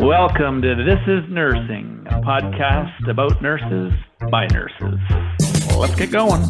Welcome to This is Nursing, a podcast about nurses by nurses. Let's get going.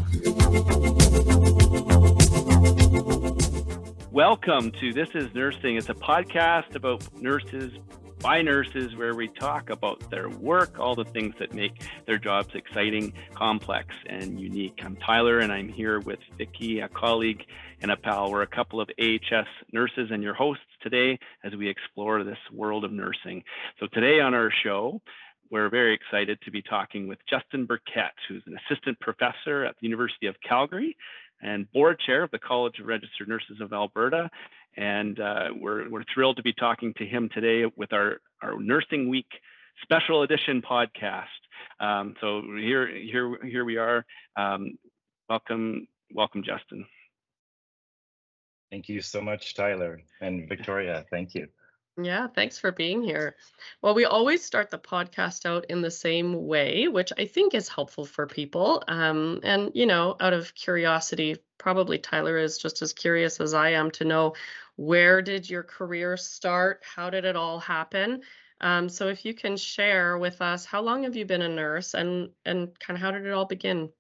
Welcome to This is Nursing. It's a podcast about nurses by nurses where we talk about their work, all the things that make their jobs exciting, complex, and unique. I'm Tyler, and I'm here with Vicki, a colleague and a pal. We're a couple of AHS nurses and your hosts today as we explore this world of nursing. So today on our show, we're very excited to be talking with Justin Burkett, who's an assistant professor at the University of Calgary and board chair of the College of Registered Nurses of Alberta. And we're thrilled to be talking to him today with our Nursing Week special edition podcast. So here we are. Welcome, Justin. Thank you so much, Tyler and Victoria. Thank you. Yeah, thanks for being here. Well, we always start the podcast out in the same way, which I think is helpful for people. And, out of curiosity, probably Tyler is just as curious as I am to know, where did your career start? How did it all happen? So if you can share with us, how long have you been a nurse and kind of how did it all begin?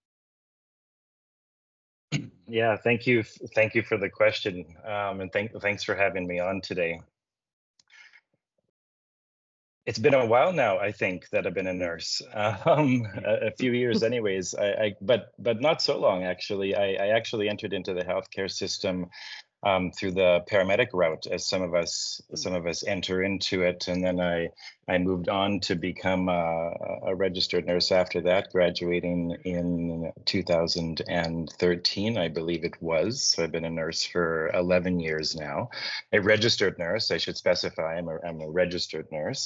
Yeah, thank you for the question, and thanks for having me on today. It's been a while now, I think, that I've been a nurse. A few years, anyways. But not so long actually. I actually entered into the healthcare system through the paramedic route, as some of us enter into it, and then I moved on to become a registered nurse after that, graduating in 2013, I believe it was. So I've been a nurse for 11 years now. A registered nurse, I should specify. I'm a registered nurse,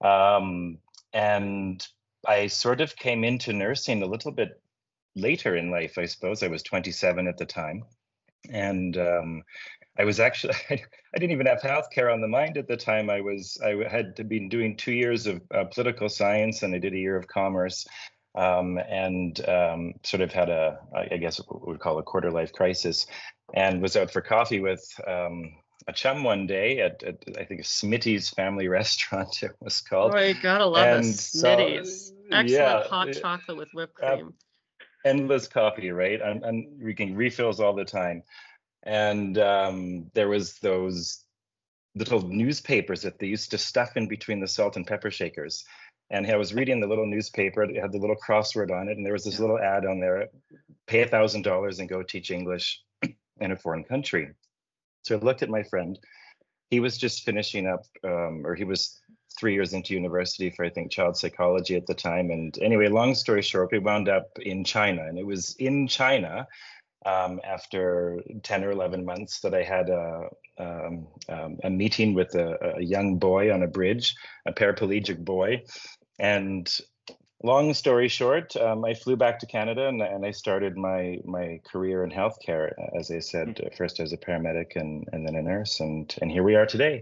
and I sort of came into nursing a little bit later in life, I suppose. I was 27 at the time. And I was actually, I didn't even have healthcare on the mind at the time. I had been doing 2 years of political science, and I did a year of commerce, and sort of had I guess what we would call a quarter life crisis, and was out for coffee with a chum one day at I think Smitty's Family Restaurant, it was called. Oh, you gotta love Smitty's. Excellent hot chocolate with whipped cream. Endless coffee, right? And we can refills all the time. And there was those little newspapers that they used to stuff in between the salt and pepper shakers. And I was reading the little newspaper. It had the little crossword on it, and there was this little ad on there: pay $1,000 and go teach English in a foreign country. So I looked at my friend. He was just finishing up, or he was 3 years into university for, I think, child psychology at the time. And anyway, long story short, we wound up in China. And it was in China, after 10 or 11 months, that I had a meeting with a young boy on a bridge, a paraplegic boy. And long story short, I flew back to Canada and I started my career in healthcare, as I said, first as a paramedic and then a nurse. And here we are today.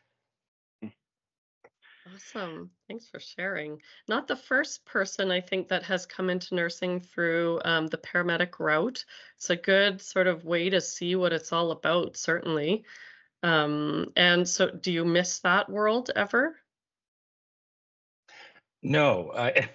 Awesome. Thanks for sharing. Not the first person, I think, that has come into nursing through the paramedic route. It's a good sort of way to see what it's all about, certainly. And so do you miss that world ever? No.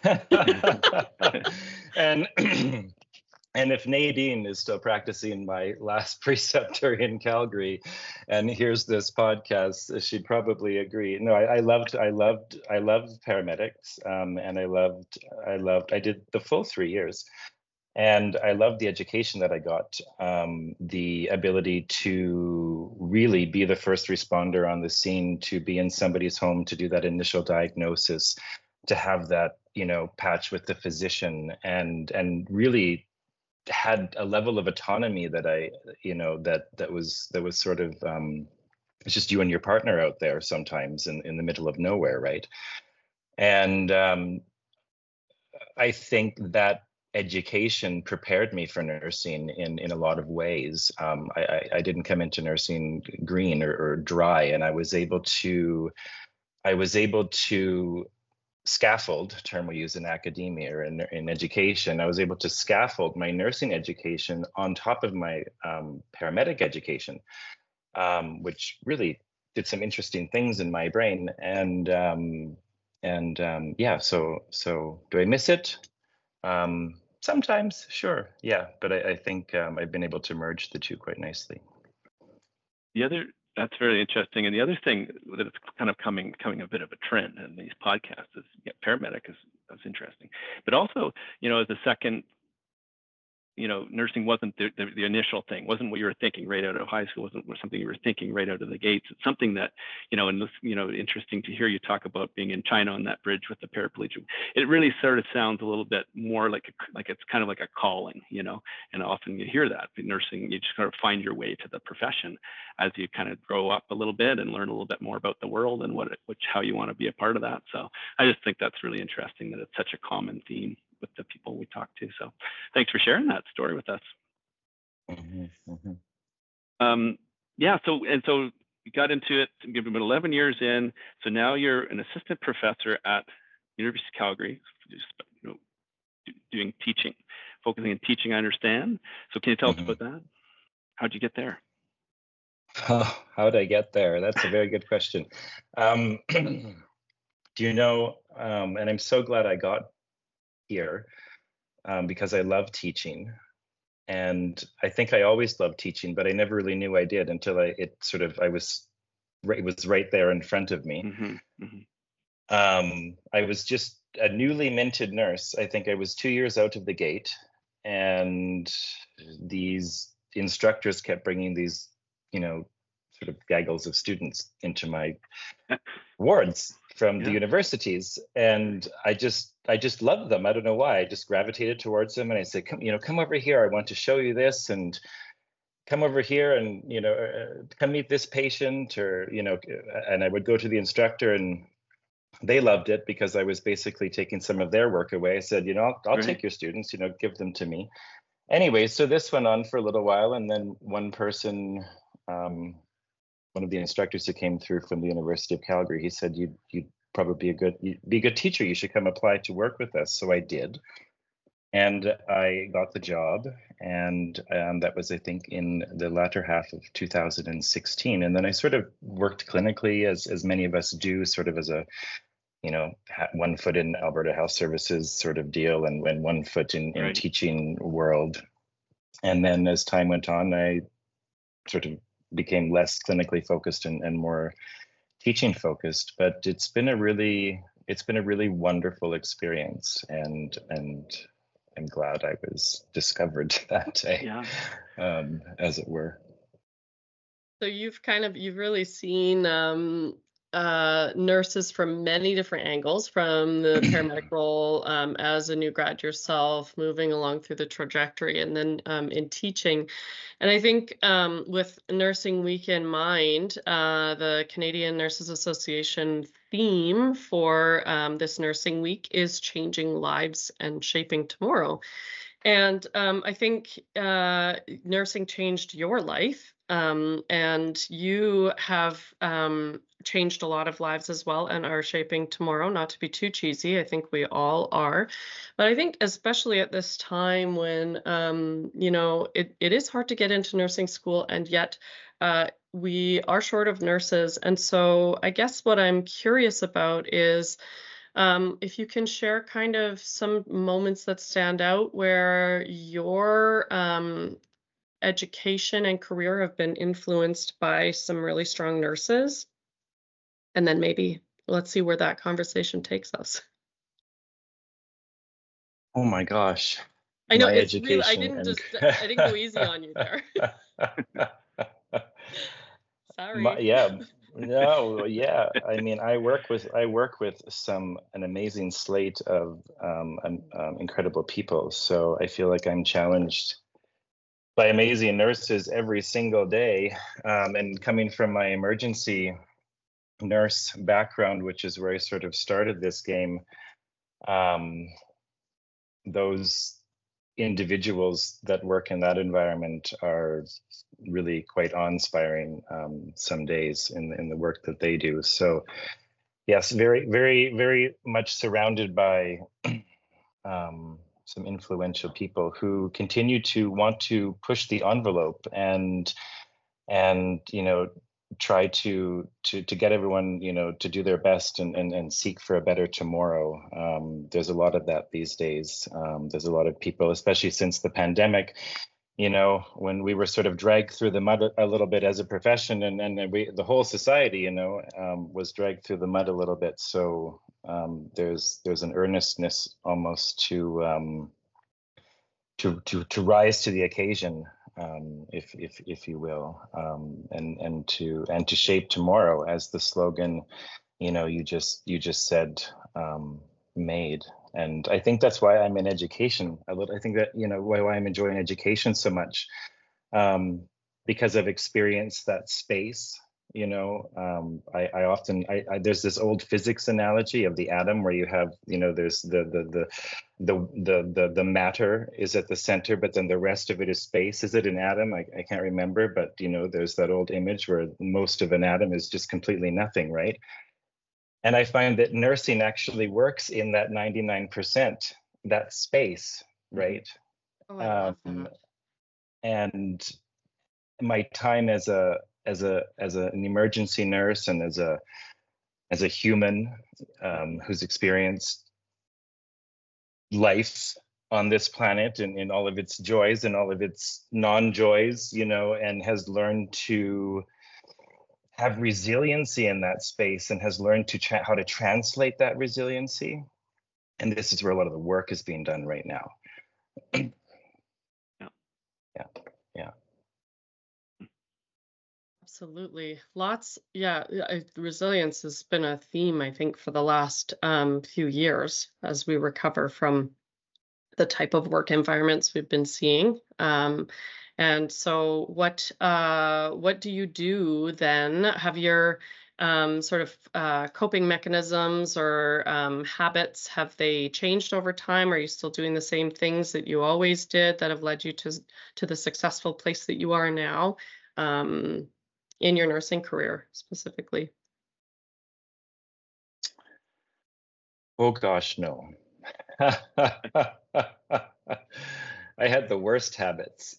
And if Nadine is still practicing, my last preceptor in Calgary, and here's this podcast, she'd probably agree. No, I loved paramedics, and I did the full 3 years, and I loved the education that I got, the ability to really be the first responder on the scene, to be in somebody's home, to do that initial diagnosis, to have that, patch with the physician, and really had a level of autonomy that that was sort of it's just you and your partner out there sometimes in the middle of nowhere, right? And I think that education prepared me for nursing in a lot of ways. I didn't come into nursing green or dry, and I was able to scaffold, term we use in academia or in education. I was able to scaffold my nursing education on top of my paramedic education, which really did some interesting things in my brain. And yeah, so do I miss it? Sometimes, sure, yeah, but I think I've been able to merge the two quite nicely. That's very interesting. And the other thing that it's kind of coming a bit of a trend in these podcasts is paramedic is interesting, but also, as a second, nursing wasn't the initial thing, wasn't what you were thinking right out of high school, wasn't something you were thinking right out of the gates. It's something that, and this, interesting to hear you talk about being in China on that bridge with the paraplegic. It really sort of sounds a little bit more like it's kind of like a calling, and often you hear that in nursing, you just kind of find your way to the profession as you kind of grow up a little bit and learn a little bit more about the world and how you want to be a part of that. So I just think that's really interesting that it's such a common theme with the people we talk to. So thanks for sharing that story with us. Yeah, so you got into it, give about 11 years in. So now you're an assistant professor at University of Calgary, doing teaching, focusing on teaching, I understand. So can you tell us about that? How'd you get there? How'd I get there? That's a very good question. Do you know, and I'm so glad I got here, because I love teaching, and I think I always loved teaching, but I never really knew I did until it was right there in front of me. I was just a newly minted nurse. I think I was 2 years out of the gate, and these instructors kept bringing these, sort of gaggles of students into my wards from the universities, and I just loved them. I don't know why. I just gravitated towards them, and I said, come over here. I want to show you this, and come over here, and come meet this patient, or and I would go to the instructor, and they loved it because I was basically taking some of their work away. I said, I'll take your students, give them to me. Anyway, so this went on for a little while, and then one person, one of the instructors who came through from the University of Calgary, he said, you'd probably be a good teacher. You should come apply to work with us. So I did, and I got the job, and that was, I think, in the latter half of 2016. And then I sort of worked clinically, as many of us do, sort of as a, one foot in Alberta Health Services sort of deal, and one foot in teaching world. And then as time went on, I sort of became less clinically focused and more teaching focused. But it's been a really wonderful experience, and I'm glad I was discovered that day, as it were. So you've really seen nurses from many different angles, from the paramedic role, as a new grad yourself, moving along through the trajectory, and then in teaching. And I think with Nursing Week in mind, the Canadian Nurses Association theme for this Nursing Week is changing lives and shaping tomorrow. And I think nursing changed your life, and you have changed a lot of lives as well, and are shaping tomorrow. Not to be too cheesy, I think we all are. But I think especially at this time when, it is hard to get into nursing school, and yet we are short of nurses. And so I guess what I'm curious about is, if you can share kind of some moments that stand out where your education and career have been influenced by some really strong nurses, and then maybe let's see where that conversation takes us. Oh my gosh. I know it's really, I didn't go easy on you there. Sorry. No, yeah. I mean, I work with an amazing slate of incredible people. So I feel like I'm challenged by amazing nurses every single day. And coming from my emergency nurse background, which is where I sort of started this game, those individuals that work in that environment are really quite awe-inspiring some days in the work that they do. So yes, very, very, very much surrounded by some influential people who continue to want to push the envelope and try to get everyone, to do their best and seek for a better tomorrow. There's a lot of that these days. There's a lot of people, especially since the pandemic, when we were sort of dragged through the mud a little bit as a profession, and the whole society, was dragged through the mud a little bit. So there's an earnestness almost to rise to the occasion, if you will, and to shape tomorrow, as the slogan, you just said, made. And I think that's why I'm in education a little. I think that why I'm enjoying education so much, because I've experienced that space. I often there's this old physics analogy of the atom, where you have there's the matter is at the center, but then the rest of it is space. Is it an atom? I can't remember, but there's that old image where most of an atom is just completely nothing, right? And I find that nursing actually works in that 99%, that space, right? Oh, I love that. And my time as an emergency nurse, and as a human who's experienced life on this planet, and in all of its joys and all of its non-joys, and has learned to have resiliency in that space, and has learned to how to translate that resiliency. And this is where a lot of the work is being done right now. Yeah. Absolutely. Resilience has been a theme, I think, for the last few years, as we recover from the type of work environments we've been seeing. And so what do you do then? Have your sort of coping mechanisms or habits, have they changed over time? Are you still doing the same things that you always did that have led you to the successful place that you are now, in your nursing career specifically? Oh gosh, no. I had the worst habits.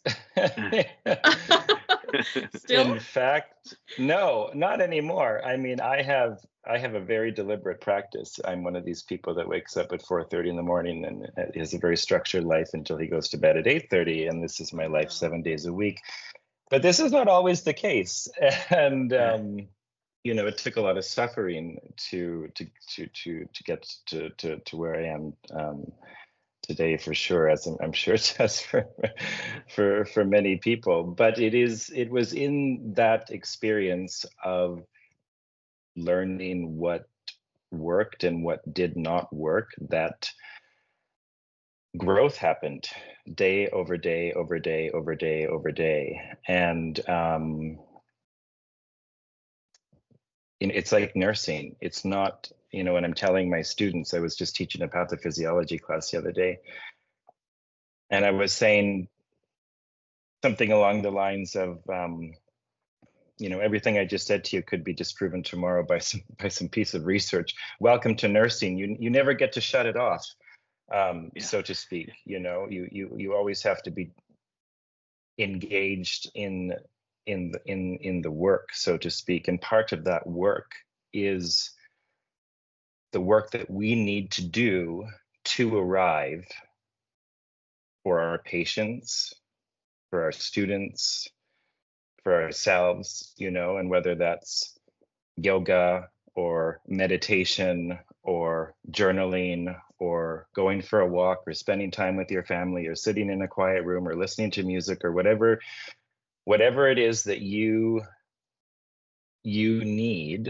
Still? In fact, no, not anymore. I mean, I have a very deliberate practice. I'm one of these people that wakes up at 4:30 in the morning and has a very structured life until he goes to bed at 8:30, and this is my life 7 days a week. But this is not always the case, and it took a lot of suffering to get to where I am today, for sure, as I'm sure it does for many people. But it was in that experience of learning what worked and what did not work that growth happened, day over day over day over day over day. And it's like nursing. It's not, when I'm telling my students, I was just teaching a pathophysiology class the other day, and I was saying something along the lines of, everything I just said to you could be disproven tomorrow by some piece of research. Welcome to nursing. You never get to shut it off, so to speak. You always have to be engaged in the work, so to speak. And part of that work is the work that we need to do to arrive for our patients, for our students, for ourselves, and whether that's yoga or meditation or journaling or going for a walk or spending time with your family or sitting in a quiet room or listening to music or whatever it is that you need,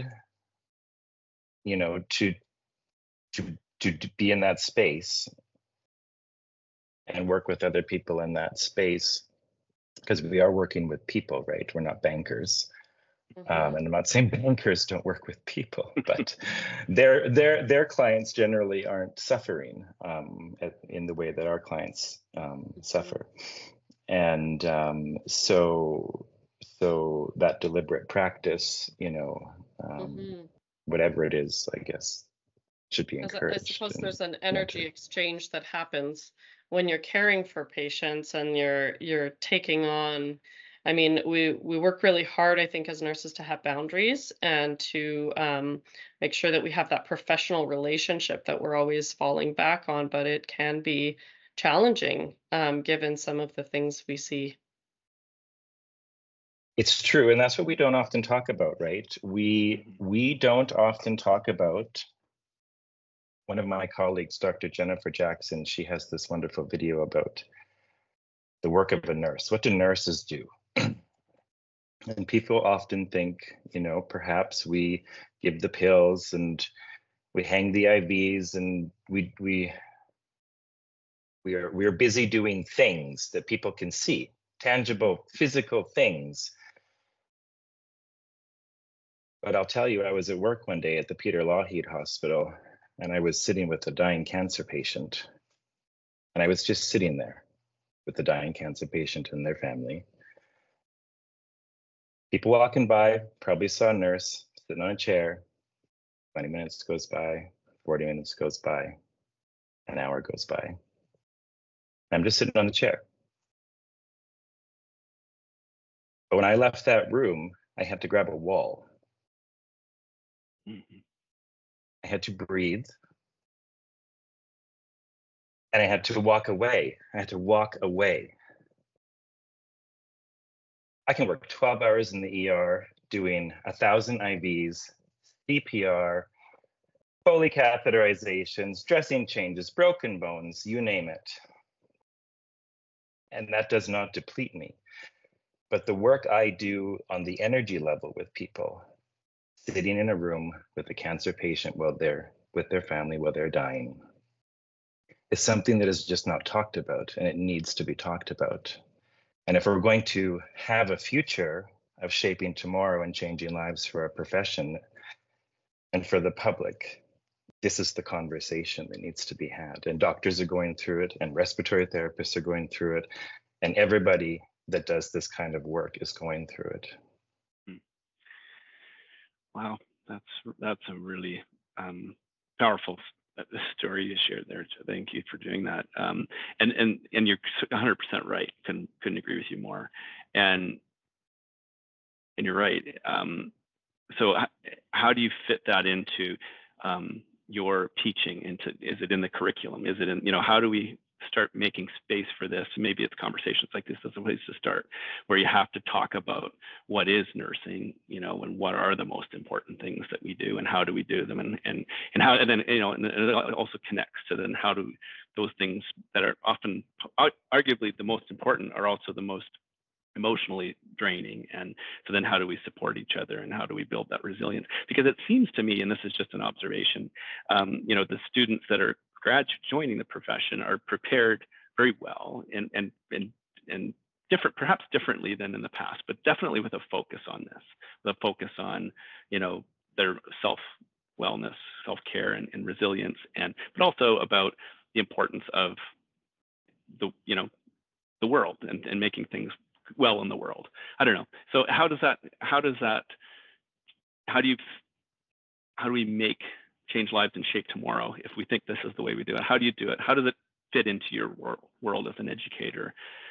to be in that space and work with other people in that space, because we are working with people, right? We're not bankers. And I'm not saying bankers don't work with people, but their clients generally aren't suffering in the way that our clients suffer. And so that deliberate practice, whatever it is, I guess, should be encouraged. I suppose there's an energy exchange that happens when you're caring for patients and you're taking on I mean, we work really hard, I think, as nurses to have boundaries and to make sure that we have that professional relationship that we're always falling back on, but it can be challenging given some of the things we see. It's true, and that's what we don't often talk about, right? We don't often talk about. One of my colleagues, Dr. Jennifer Jackson, she has this wonderful video about the work of a nurse. What do nurses do? And people often think, perhaps we give the pills and we hang the IVs and we are busy doing things that people can see, tangible, physical things. But I'll tell you, I was at work one day at the Peter Lougheed Hospital, and I was sitting with a dying cancer patient. And I was just sitting there with the dying cancer patient and their family. People walking by probably saw a nurse sitting on a chair. 20 minutes goes by, 40 minutes goes by, an hour goes by. I'm just sitting on the chair. But when I left that room, I had to grab a wall. Mhm. I had to breathe. And I had to walk away. I had to walk away. I can work 12 hours in the ER doing 1,000 IVs, CPR, Foley catheterizations, dressing changes, broken bones, you name it. And that does not deplete me. But the work I do on the energy level with people, sitting in a room with a cancer patient while they're with their family while they're dying, is something that is just not talked about, and it needs to be talked about. And if we're going to have a future of shaping tomorrow and changing lives for our profession and for the public, this is the conversation that needs to be had. And doctors are going through it, and respiratory therapists are going through it, and everybody that does this kind of work is going through it. Wow, that's a really powerful story you shared there. So thank you for doing that. And you're 100% right. Couldn't agree with you more. And you're right. So how do you fit that into your teaching? Is it in the curriculum? Is it in, how do we start making space for this? Maybe it's conversations like this as a place to start, where you have to talk about what is nursing, and what are the most important things that we do, and how do we do them, and how, and then, and it also connects to then how do those things that are often arguably the most important are also the most emotionally draining. And so then how do we support each other, and how do we build that resilience? Because it seems to me, and this is just an observation, the students that are joining the profession are prepared very well and different, perhaps differently than in the past, but definitely with a focus on this, with a focus on, their self-wellness, self-care, and resilience, but also about the importance of the world and making things well in the world. I don't know. So how do we make change lives and shape tomorrow if we think this is the way we do it? How do you do it? How does it fit into your world as an educator?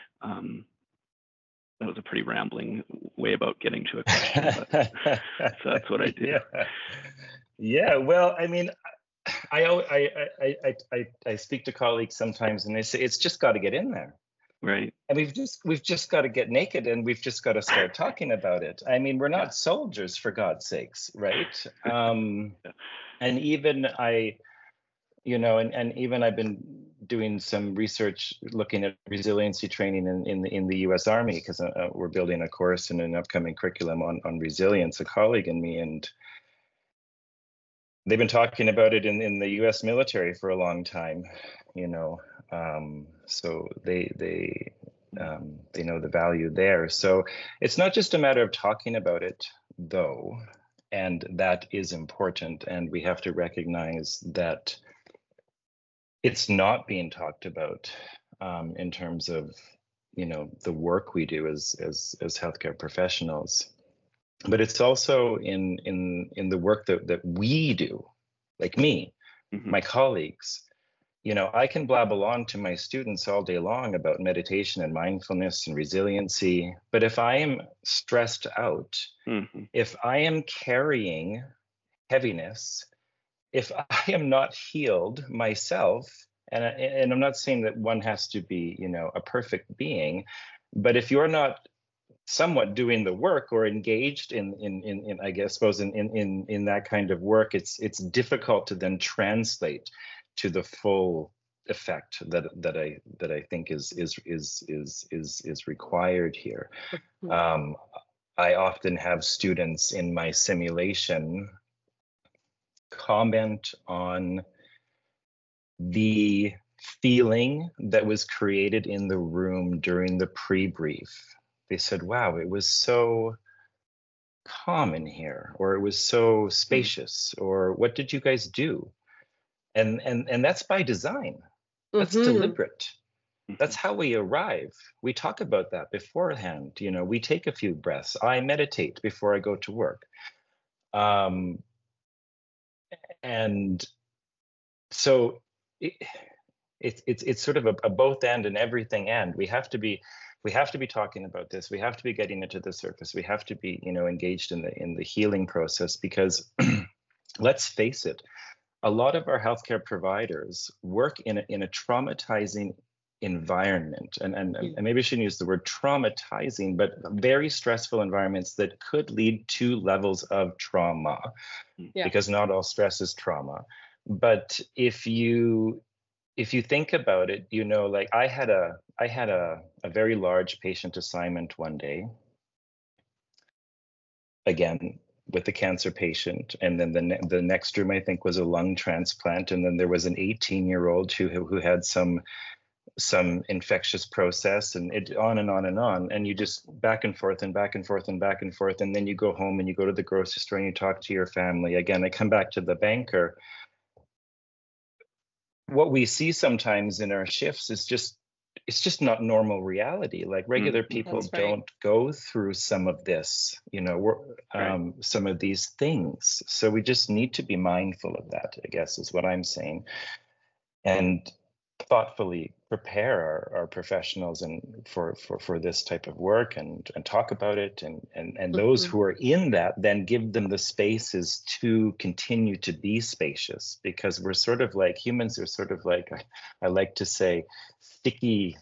That was a pretty rambling way about getting to a question, but so that's what I do. Yeah. Well, I mean, I speak to colleagues sometimes, and they say it's just got to get in there. Right. And we've just got to get naked, and we've just got to start talking about it. I mean, we're not soldiers, for God's sakes, right? And even even I've been doing some research looking at resiliency training in the U.S. Army, because we're building a course and an upcoming curriculum on resilience, a colleague and me, and they've been talking about it in the U.S. military for a long time, so they know the value there. So it's not just a matter of talking about it, though, and that is important. And we have to recognize that it's not being talked about in terms of the work we do as healthcare professionals, but it's also in the work that we do, like me, my colleagues. I can blabble on to my students all day long about meditation and mindfulness and resiliency, but if I am stressed out, if I am carrying heaviness, if I am not healed myself, and I'm not saying that one has to be, a perfect being, but if you're not somewhat doing the work or engaged in I guess suppose in that kind of work, it's difficult to then translate to the full effect that I think is required here. I often have students in my simulation comment on the feeling that was created in the room during the pre-brief. They said, wow, it was so calm in here, or it was so spacious, or what did you guys do? And that's by design. That's deliberate. That's how we arrive. We talk about that beforehand. We take a few breaths. I meditate before I go to work. And so it's sort of a both and and everything and. We have to be talking about this. We have to be getting it to the surface. We have to be engaged in the healing process, because let's face it, a lot of our healthcare providers work in a traumatizing environment, and maybe I shouldn't use the word traumatizing, but very stressful environments that could lead to levels of trauma, because not all stress is trauma. But if you think about it, like I had a very large patient assignment one day, again with a cancer patient, and then the next room I think was a lung transplant, and then there was an 18-year-old who had some infectious process, and it on and on and on, and you just back and forth and back and forth and back and forth, and then you go home and you go to the grocery store and you talk to your family. Again, I come back to the banker. What we see sometimes in our shifts is it's just not normal reality. Like regular people don't go through some of this, some of these things. So we just need to be mindful of that, I guess, is what I'm saying, and thoughtfully prepare our professionals and for this type of work, and talk about it, and those who are in that, then give them the spaces to continue to be spacious, because we're sort of like, humans are sort of like, I like to say, sticky.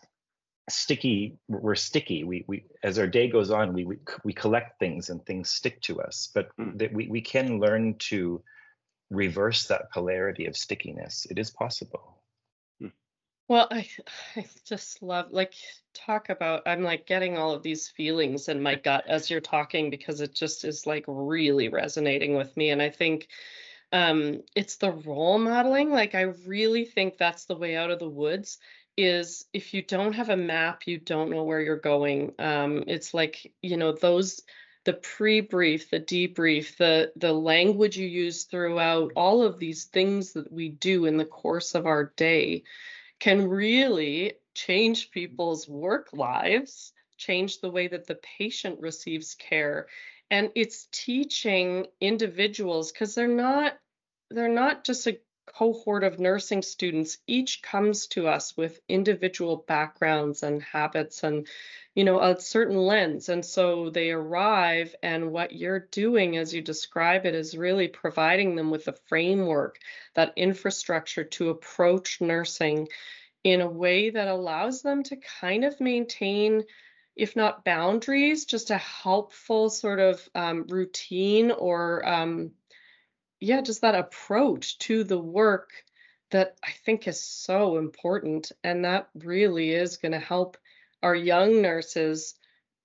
We're sticky. We as our day goes on, we collect things and things stick to us, but that we can learn to reverse that polarity of stickiness. It is possible. Well, I just love, like, talk about, I'm like getting all of these feelings in my gut as you're talking, because it just is like really resonating with me. And I think it's the role modeling. Like, I really think that's the way out of the woods, is if you don't have a map, you don't know where you're going. It's like, the pre-brief, the debrief, the language you use throughout, all of these things that we do in the course of our day can really change people's work lives, change the way that the patient receives care. And it's teaching individuals, because they're not just a cohort of nursing students. Each comes to us with individual backgrounds and habits and, a certain lens. And so they arrive, and what you're doing as you describe it is really providing them with a framework, that infrastructure to approach nursing in a way that allows them to kind of maintain, if not boundaries, just a helpful sort of routine, or just that approach to the work that I think is so important. And that really is going to help our young nurses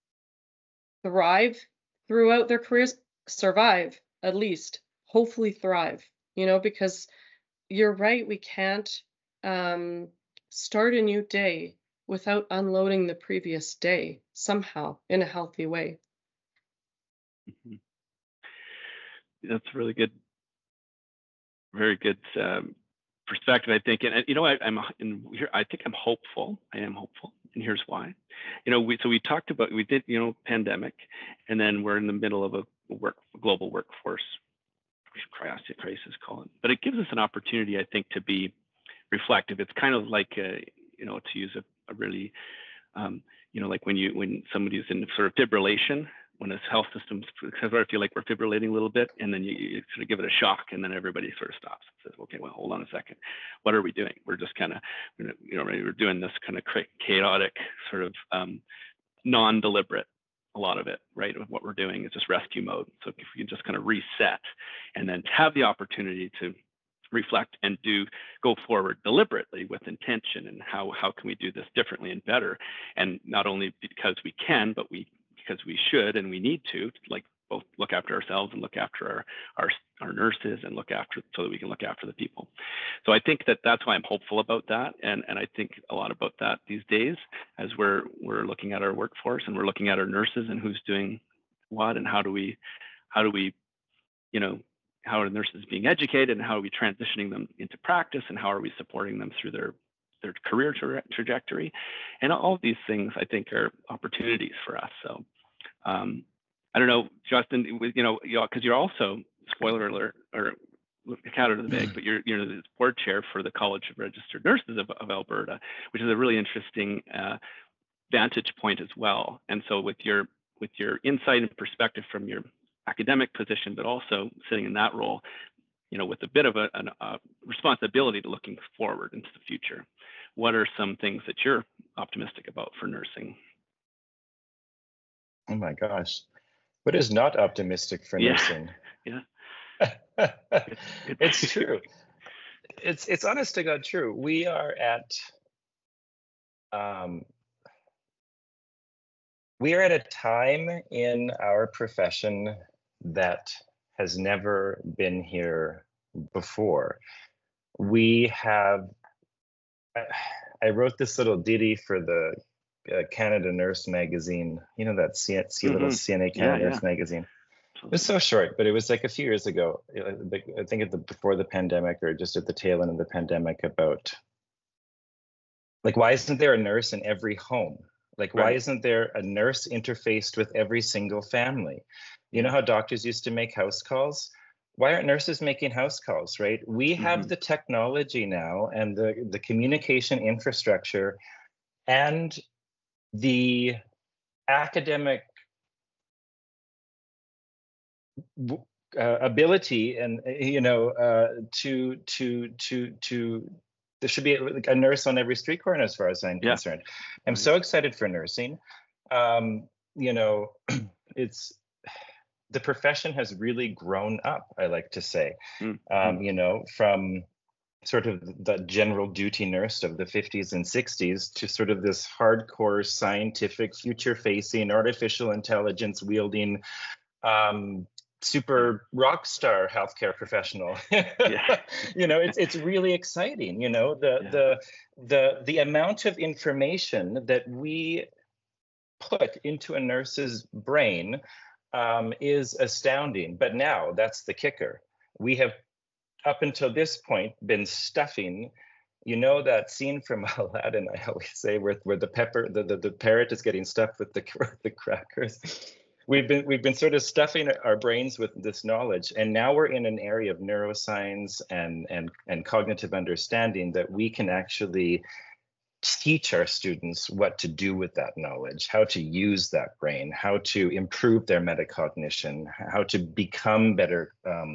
thrive throughout their careers, survive at least, hopefully thrive, because you're right, we can't start a new day without unloading the previous day somehow in a healthy way. That's really good. Very good perspective, I think. And I think I'm hopeful. I am hopeful, and here's why. We talked about, we did, pandemic, and then we're in the middle of a global workforce crisis, call it. But it gives us an opportunity, I think, to be reflective. It's kind of like, to use a really, like when somebody's in sort of fibrillation, when this health system's, because I feel like we're fibrillating a little bit, and then you sort of give it a shock, and then everybody sort of stops and says, okay, well, hold on a second. What are we doing? We're just kind of, we're doing this kind of chaotic sort of non-deliberate, a lot of it, right? What we're doing is just rescue mode. So if we can just kind of reset and then have the opportunity to reflect and go forward deliberately with intention, and how can we do this differently and better, and not only because we can, but because we should and we need to, like, both look after ourselves and look after our nurses, and so that we can look after the people. So I think that's why I'm hopeful about that, and I think a lot about that these days, as we're looking at our workforce and we're looking at our nurses and who's doing what, and how do we how are nurses being educated, and how are we transitioning them into practice, and how are we supporting them through their career trajectory, and all of these things I think are opportunities for us. So I don't know, Justin, because you're also, spoiler alert, or cat out of the bag, but you're the board chair for the College of Registered Nurses of Alberta, which is a really interesting vantage point as well. And so with your insight and perspective from your academic position, but also sitting in that role, with a bit of a responsibility to looking forward into the future, what are some things that you're optimistic about for nursing? Oh my gosh, what is not optimistic for nursing? Yeah. It's true. It's honest to God true. We are at a time in our profession that has never been here before. We have, I wrote this little ditty for the Canada Nurse magazine, that little CNA Canada Nurse magazine. It was so short, but it was like a few years ago. I think before the pandemic, or just at the tail end of the pandemic, about like, why isn't there a nurse in every home? Like, why isn't there a nurse interfaced with every single family? You know how doctors used to make house calls? Why aren't nurses making house calls, right? We have the technology now, and the communication infrastructure, and the academic ability, and there should be a nurse on every street corner, as far as I'm concerned. I'm so excited for nursing. It's, the profession has really grown up, I like to say. From sort of the general duty nurse of the 50s and 60s to sort of this hardcore scientific, future-facing, artificial intelligence wielding, super rock star healthcare professional. It's really exciting. The amount of information that we put into a nurse's brain is astounding. But now that's the kicker. We have, up until this point, been stuffing. That scene from Aladdin, I always say, where the parrot is getting stuffed with the crackers. We've been sort of stuffing our brains with this knowledge, and now we're in an area of neuroscience and cognitive understanding that we can actually teach our students what to do with that knowledge, how to use that brain, how to improve their metacognition, how to become better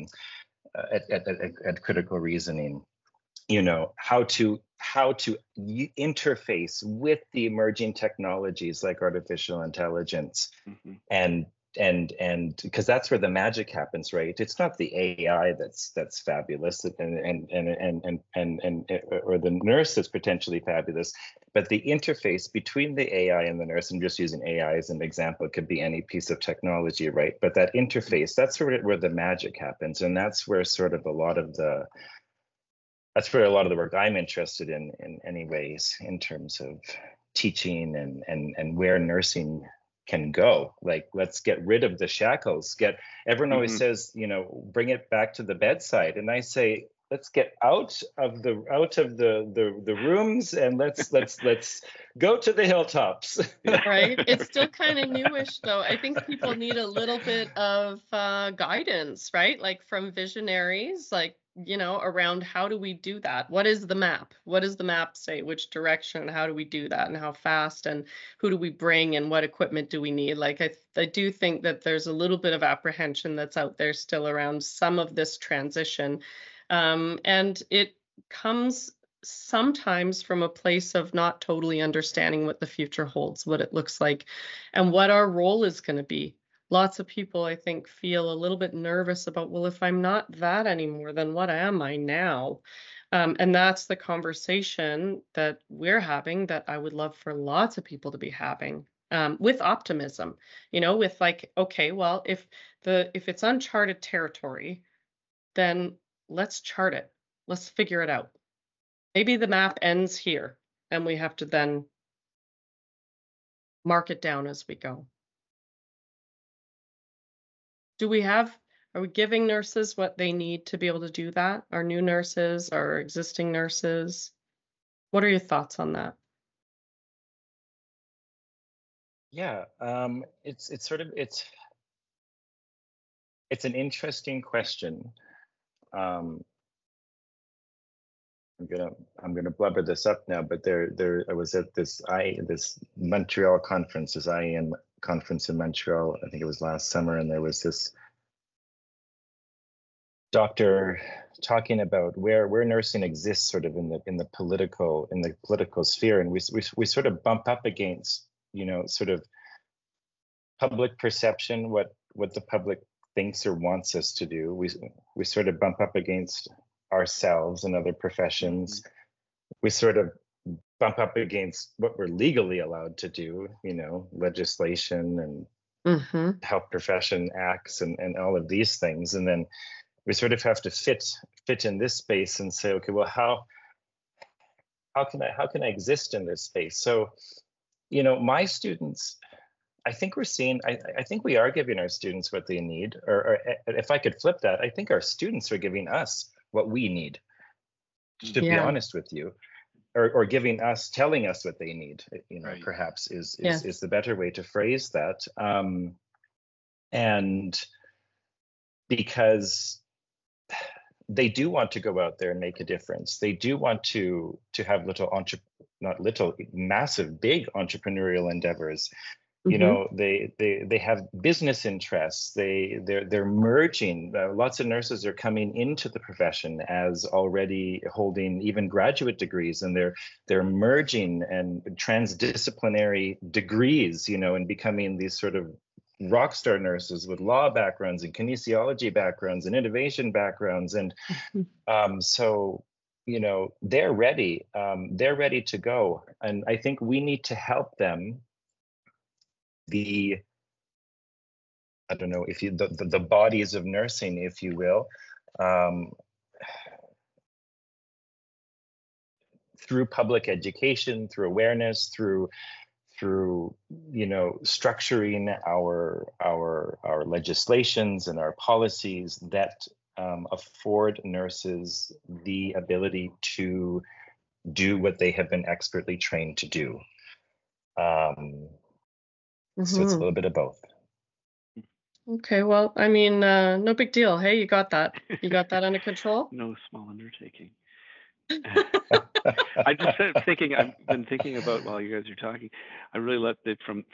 at critical reasoning. How to interface with the emerging technologies like artificial intelligence, and because that's where the magic happens, right? It's not the AI that's fabulous and or the nurse that's potentially fabulous, but the interface between the AI and the nurse. I'm just using AI as an example. It could be any piece of technology, right? But that interface, that's where the magic happens, and that's where sort of a lot of the work I'm interested in any ways, in terms of teaching and where nursing can go. Like, let's get rid of the shackles. Everyone always says, bring it back to the bedside. And I say, let's get out of the rooms, and let's go to the hilltops. Right. It's still kind of newish, though. I think people need a little bit of guidance, right? Like from visionaries, like around how do we do that? What is the map? What does the map say? Which direction? How do we do that? And how fast? And who do we bring? And what equipment do we need? Like, I do think that there's a little bit of apprehension that's out there still around some of this transition. And it comes sometimes from a place of not totally understanding what the future holds, what it looks like, and what our role is going to be. Lots of people, I think, feel a little bit nervous about, well, if I'm not that anymore, then what am I now? And that's the conversation that we're having that I would love for lots of people to be having, with optimism, with like, okay, well, if it's uncharted territory, then let's chart it. Let's figure it out. Maybe the map ends here and we have to then mark it down as we go. Are we giving nurses what they need to be able to do that? Our new nurses, our existing nurses? What are your thoughts on that? Yeah, it's an interesting question. I'm gonna blubber this up now, but I was at this Montreal conference, this IEM conference in Montreal. I think it was last summer, and there was this doctor talking about where nursing exists, sort of in the political sphere, and we sort of bump up against, sort of public perception, what the public thinks or wants us to do. We sort of bump up against ourselves and other professions. We sort of bump up against what we're legally allowed to do, legislation and health profession acts and all of these things. And then we sort of have to fit in this space and say, okay, well, how can I exist in this space? So, my students, I think I think we are giving our students what they need, or if I could flip that, I think our students are giving us what we need, to be honest with you, or telling us what they need, right. Perhaps is the better way to phrase that. And because they do want to go out there and make a difference. They do want to have massive, big entrepreneurial endeavors. They have business interests. They're merging. Lots of nurses are coming into the profession as already holding even graduate degrees, and they're merging and transdisciplinary degrees, and becoming these sort of rock star nurses with law backgrounds and kinesiology backgrounds and innovation backgrounds. And so, they're ready. They're ready to go. And I think we need to help them the bodies of nursing, if you will, through public education, through awareness, through structuring our legislations and our policies that afford nurses the ability to do what they have been expertly trained to do. So it's a little bit of both. Okay, well, I mean, no big deal. Hey, you got that. You got that under control? No small undertaking. I've been thinking about, while you guys are talking, I really loved it from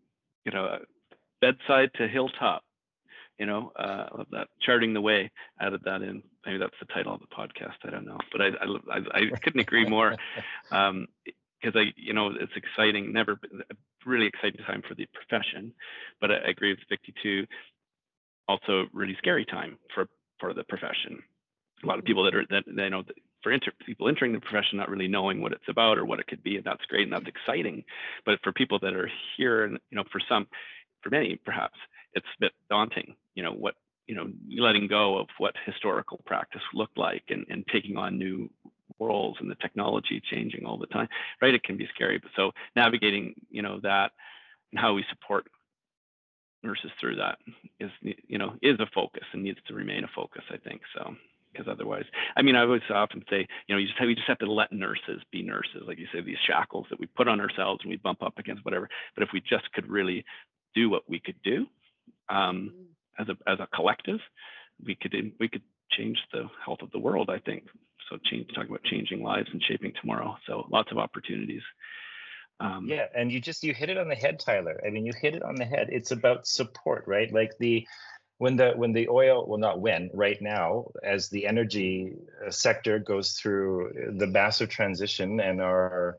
bedside to hilltop. I love that. Charting the Way, added that in. Maybe that's the title of the podcast. I don't know, but I couldn't agree more. Because it's exciting. Never really exciting time for the profession, but I agree with Vicki too. Also, really scary time for the profession. A lot of people people entering the profession not really knowing what it's about or what it could be, and that's great and that's exciting. But for people that are here, and for many perhaps, it's a bit daunting. Letting go of what historical practice looked like and taking on new roles, and the technology changing all the time, right? It can be scary. But so navigating, that and how we support nurses through that is a focus and needs to remain a focus, I think. So, because otherwise, I always often say, we just have to let nurses be nurses. Like you say, these shackles that we put on ourselves and we bump up against whatever. But if we just could really do what we could do, as a collective, we could change the health of the world, I think. So talking about changing lives and shaping tomorrow. So lots of opportunities. Yeah, and you hit it on the head, Tyler. I mean, you hit it on the head. It's about support, right? Like when the oil, well, not when, right now, as the energy sector goes through the massive transition, and our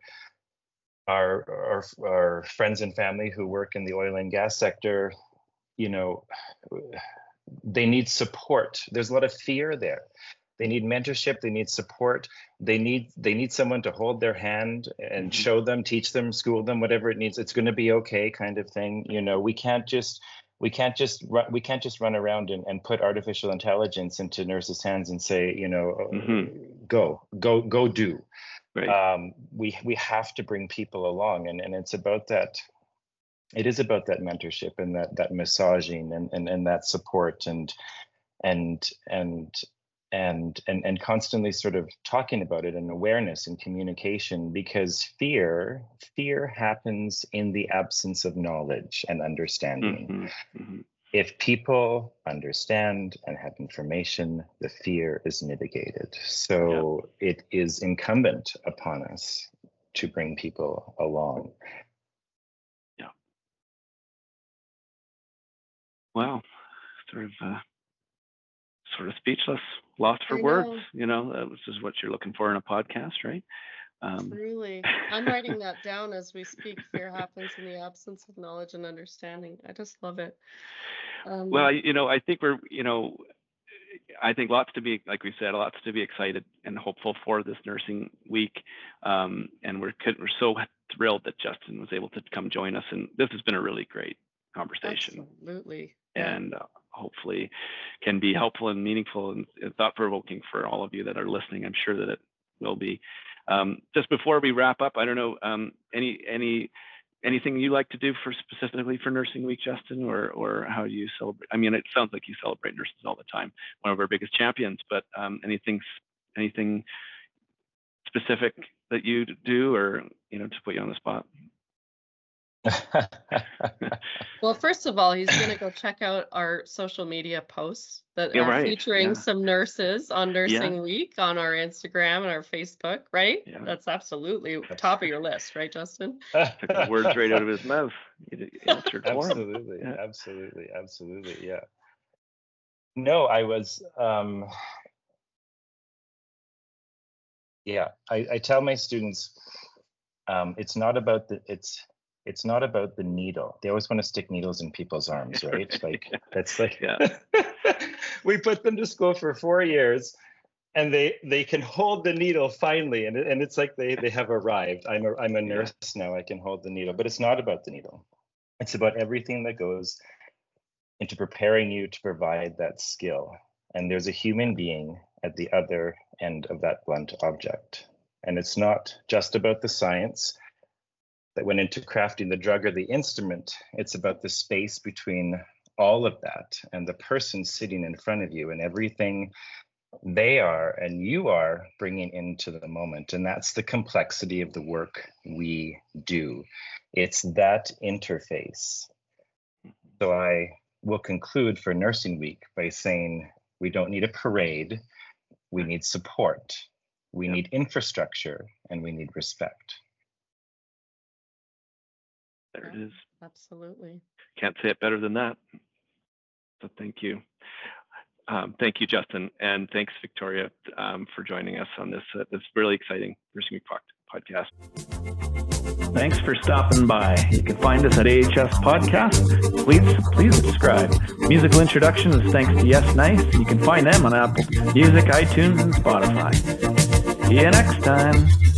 friends and family who work in the oil and gas sector, you know, they need support. There's a lot of fear there. They need mentorship, they need support, they need someone to hold their hand and show them, teach them, school them, whatever it needs. It's going to be okay, kind of thing. You know, we can't just run around and put artificial intelligence into nurses' hands and say, you know, go do. Right. We have to bring people along, and it's about that. It is about that mentorship and that massaging and that support and constantly sort of talking about it, and awareness and communication, because fear happens in the absence of knowledge and understanding. If people understand and have information, the fear is mitigated. So it is incumbent upon us to bring people along. Yeah. Wow. Sort of speechless, lost for words. You know, that was just what you're looking for in a podcast, right? Truly. I'm writing that down as we speak. Fear happens in the absence of knowledge and understanding. I just love it. Well, you know, I think I think lots to be, like we said, lots to be excited and hopeful for this Nursing Week. And we're so thrilled that Justin was able to come join us. And this has been a really great conversation. Absolutely. And hopefully can be helpful and meaningful and thought-provoking for all of you that are listening. I'm sure that it will be. Just before we wrap up, I don't know, anything you like to do specifically for Nursing Week, Justin, or how do you celebrate? I mean, it sounds like you celebrate nurses all the time, one of our biggest champions, but anything specific that you do, or, you know, to put you on the spot? Well, first of all, he's going to go check out our social media posts that are featuring some nurses on Nursing Week on our Instagram and our Facebook, right? Yeah. That's absolutely top of your list, right, Justin? Took the words right out of his mouth. Absolutely, yeah. No, I was, I tell my students, it's not about the needle. They always want to stick needles in people's arms, right? Like that's like we put them to school for 4 years, and they can hold the needle finally, and it's like they have arrived. I'm a nurse now. I can hold the needle, but it's not about the needle. It's about everything that goes into preparing you to provide that skill. And there's a human being at the other end of that blunt object, and it's not just about the science that went into crafting the drug or the instrument. It's about the space between all of that and the person sitting in front of you and everything they are and you are bringing into the moment. And that's the complexity of the work we do. It's that interface. So I will conclude for Nursing Week by saying we don't need a parade, we need support, we need infrastructure, and we need respect. There it is. Absolutely. Can't say it better than that. So thank you. Thank you, Justin. And thanks, Victoria, for joining us on this really exciting Nursing Week podcast. Thanks for stopping by. You can find us at AHS Podcast. Please subscribe. Musical introduction is thanks to Yes Nice. You can find them on Apple Music, iTunes, and Spotify. See you next time.